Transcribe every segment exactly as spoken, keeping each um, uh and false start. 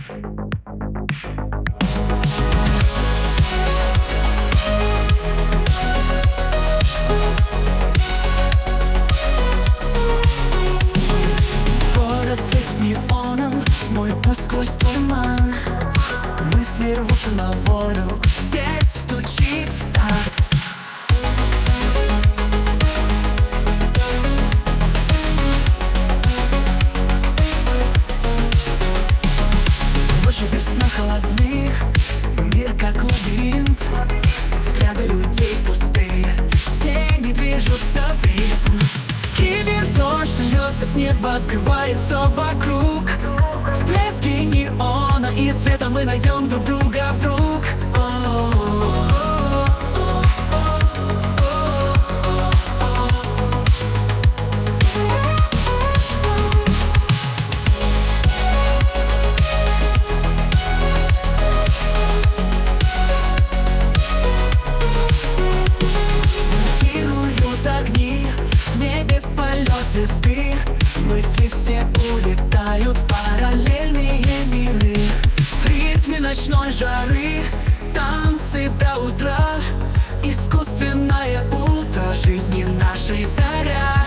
Город светит неоном, мой путь сквозь туман. Мысли рвутся на волю, сердце стучит в такт. Ночи без сна холодны, мир как лабиринт. Взгляды людей пустые, тени движутся в ритм. Кибердождь льется с неба, скрывает все вокруг. В блеске неона и света мы найдем друг друга вдруг. Танцуют огни, в небе полет звезды. Мысли все улетают в параллельные миры. В ритме ночной жары танцы до утра. Искусственное утро жизни нашей заря.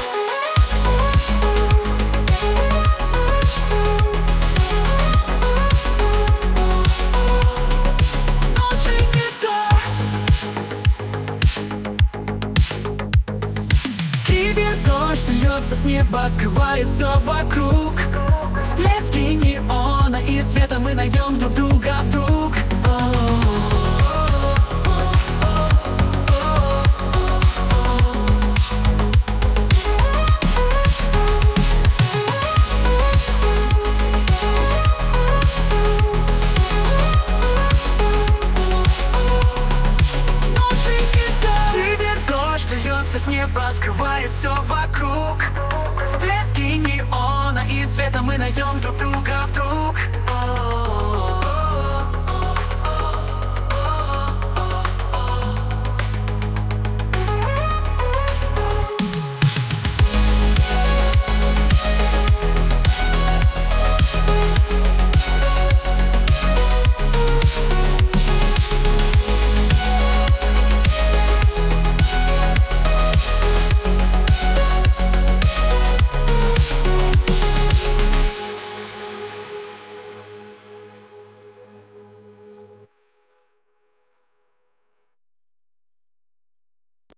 Кибердождь льется с неба, скрывает все вокруг. В блеске неона и света мы найдем друг друга вдруг. С неба скрывает все вокруг. В блеске неона и света мы найдем друг друга.